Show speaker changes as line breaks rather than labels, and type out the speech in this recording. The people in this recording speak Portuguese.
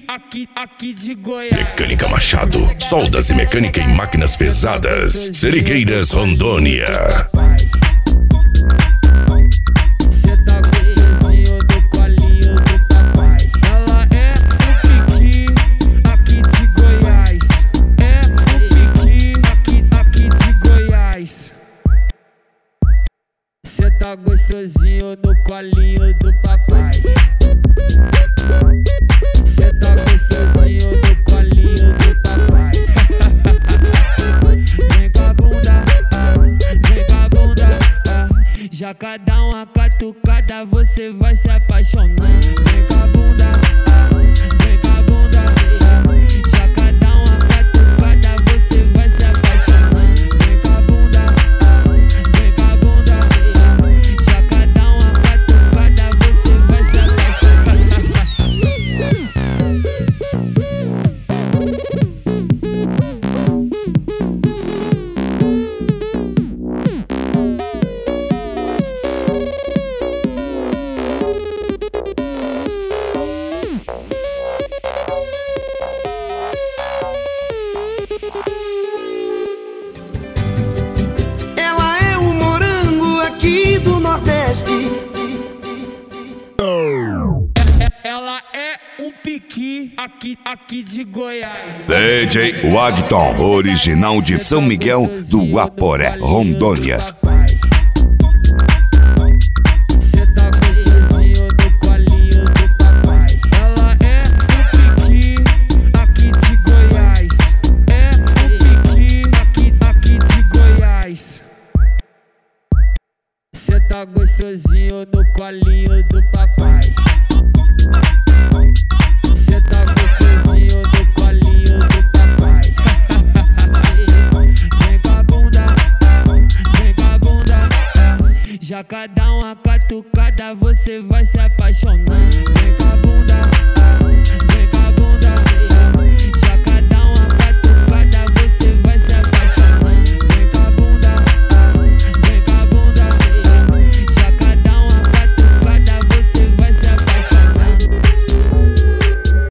aqui de Goiás.
Mecânica Machado, soldas e mecânica em máquinas pesadas. Serigueiras, Rondônia.
Cê tá gostosinho do colinho do papai. Ela é o piqui aqui de Goiás. É o piqui aqui de Goiás. Cê tá gostosinho no colinho do papai. Cê tá gostosinho no colinho do papai. Vem com a bunda, vem com a bunda. Já cada uma catucada você vai se apaixonar. Vem com a bunda, vem com a bunda. Já cada uma catucada você vai se apaixonar. Vem com a bunda, vem com a bunda. Já cada uma catucada você vai se apaixonar.
Ela é o morango aqui do Nordeste.
Ela é um piqui aqui de Goiás.
DJ Wagton, original de São Miguel do Guaporé, Rondônia.
Cê tá gostosinho no colinho do papai. Ela é um piqui aqui de Goiás. É um piqui aqui de Goiás. Cê tá gostosinho no colinho do papai. Cê tá gostosinho no colinho do papai. Vem com a bunda, vem com a bunda. Já cada uma catucada você vai se apaixonar. Vem com a bunda, vem com a bunda.